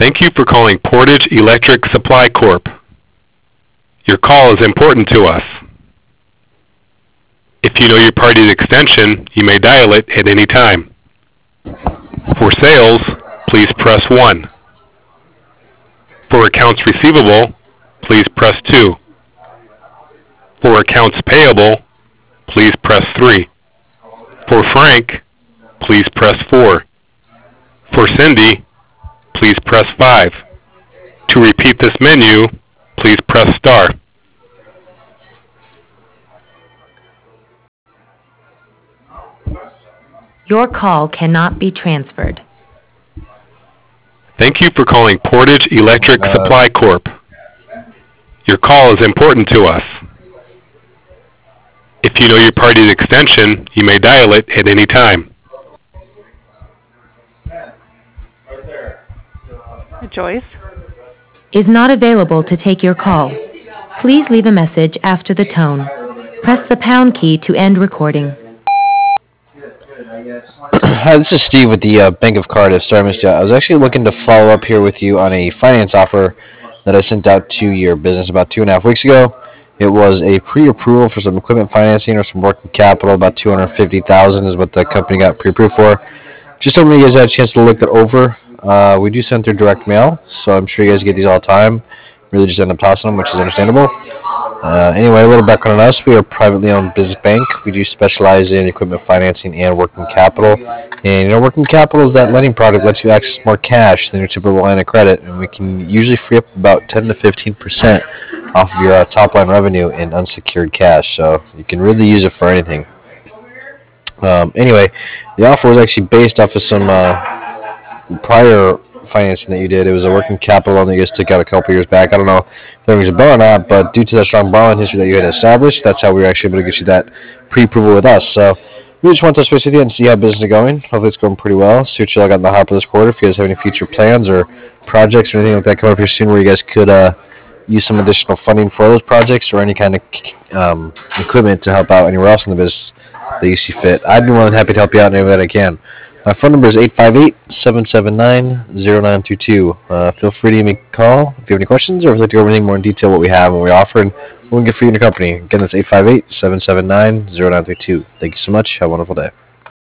Thank you for calling Portage Electric Supply Corp. Your call is important to us. If you know your party's extension, you may dial it at any time. For sales, please press 1. For accounts receivable, please press 2. For accounts payable, please press 3. For Frank, please press 4. For Cindy, please press 5. To repeat this menu, please press star. Your call cannot be transferred. Thank you for calling Portage Electric Supply Corp. Your call is important to us. If you know your party's extension, you may dial it at any time. Joyce? Is not available to take your call. Please leave a message after the tone. Press the pound key to end recording. Hi, this is Steve with the Bank of Cardiff. Sorry I missed you. I was actually looking to follow up here with you on a finance offer that I sent out to your business about 2.5 weeks ago. It was a pre-approval for some equipment financing or some working capital. About $250,000 is what the company got pre-approved for. Just hoping you guys had a chance to look that over. We do send through direct mail, so I'm sure you guys get these all the time. Really just end up tossing them, which is understandable. Anyway, a little background on us. We are a privately owned business bank. We do specialize in equipment financing and working capital. And, working capital is that lending product lets you access more cash than your typical line of credit. And we can usually free up about 10 to 15% off of your top line revenue in unsecured cash. So you can really use it for anything. Anyway, the offer was actually based off of some prior financing that you did. It was a working capital loan that you guys took out a couple years back. I don't know if that rings a bell or not, but due to that strong borrowing history that you had established, that's how we were actually able to get you that pre-approval with us. So we just want to touch base with you and see how business is going. Hopefully it's going pretty well. See what you all got in the hopper this quarter. If you guys have any future plans or projects or anything like that coming up here soon where you guys could use some additional funding for those projects or any kind of equipment to help out anywhere else in the business that you see fit, I'd be more than happy to help you out in any way that I can. My phone number is 858-779-0922. Feel free to give me a call if you have any questions or if you'd like to go over anything more in detail what we have, what we offer, and what we can get for you and your company. Again, that's 858-779-0922. Thank you so much. Have a wonderful day.